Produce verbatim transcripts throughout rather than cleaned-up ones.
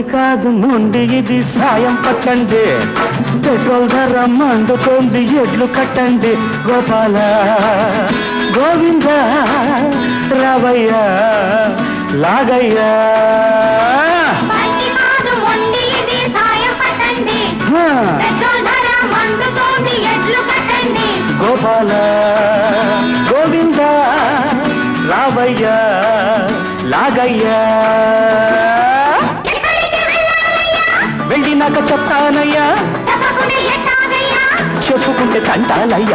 బండి కాదు మొండి ఇది సాయం పట్టండి పెట్రోల్ ధర మండుతోంది ఎడ్లు కట్టండి గోపాల గోవింద రావయ్య లాగయ్యా గోపాల గోవింద రావయ్య లాగయ్యా వెళ్ళినాక చెప్తానయ్యా చెప్పుకుంటే తంటాలయ్యా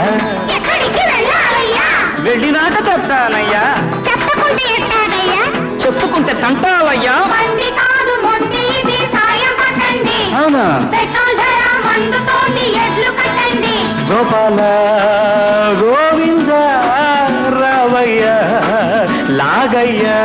వెళ్ళినాక చెప్తానయ్యా చెప్పుకుంటే తంటావయ్యా అవునా గోపాల గోవింద రావయ్య లాగయ్యా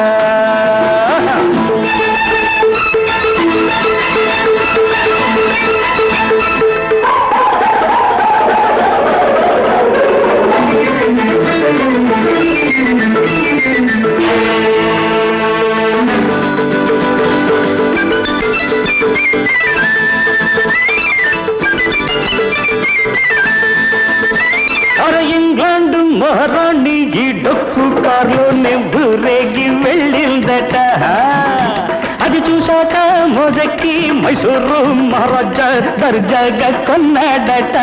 ఇంగ్లాండ్ మహారాణి ఈ డొక్కు కారులో నెవ్వురేగి వెళ్ళిందట అది చూశాక మోజెక్కి మైసూరు మహారాజా దర్జాగా కొన్నాడట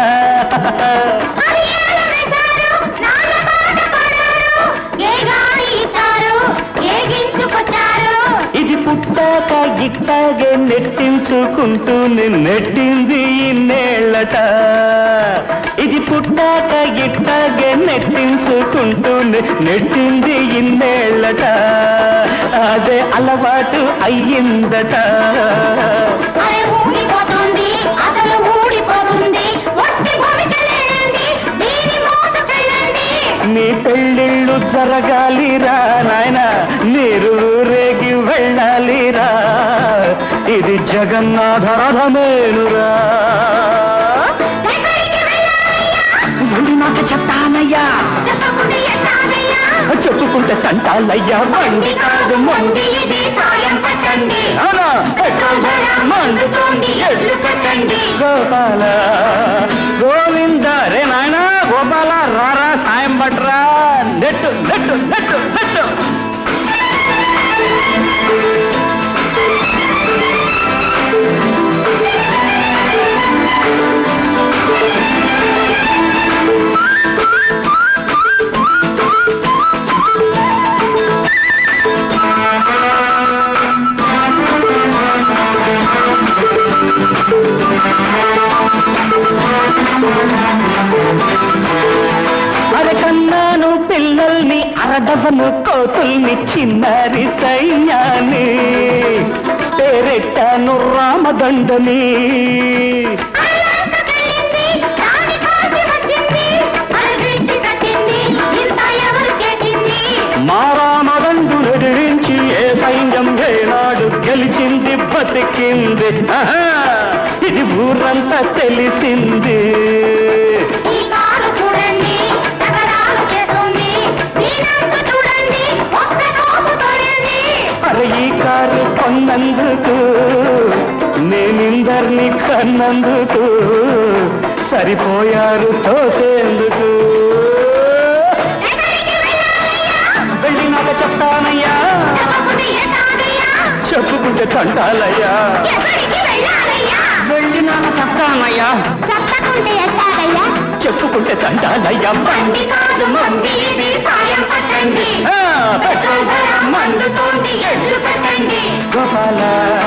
ఇది పుట్టాక ఇట్టాగే నెట్టించుకుంటూ నెట్టింది ఇన్నేళ్ళట ఇది పుట్టాక ఇట్టాగే నెట్టించుకుంటూ నెట్టింది ఇన్నేళ్ళట అదే అలవాటు అయ్యిందట నీ పెళ్ళిళ్ళు జరగాలిరా నాయన నీరు రేగి వెళ్ళాలిరా ఇది జగన్నాథ రథమేనురా నాకు చెప్తానయ్యా చెప్పుకుంటే తంటాలయ్యా బండి కాదు మొండి మండుతోంది ఎడ్లు కట్టండి గోపాల గోవింద రే నాయనా గోపాల రారా సాయం పట్రా నెట్టు నెట్టు నెట్టు నెట్టు అరకన్నాను పిల్లల్ని అరడజను కోతుల్ని చిన్నారి సైన్యాన్ని పేరెట్టాను రామదండని మా రామదండు ఎదిరించి ఏ సైన్యం ఏనాడు గెలిచింది బతికింది ఇది ఊరంతా తెలిసింది అరే ఈ కారు కొన్నందుకు నేనిందరిని కన్నందుకు సరిపోయారు తోసేందుకు వెళ్ళినాక చెప్తానయ్యా చెప్పుకుంటే తంటాలయ్యా వెళ్ళినాక చెప్తానయ్యా చెప్పుకుంటే తంటాలయ్యా బండి కాదు మొండి ఇది సాయం పట్టండి మండుతోంది ఎడ్లు కట్టండి గోపాల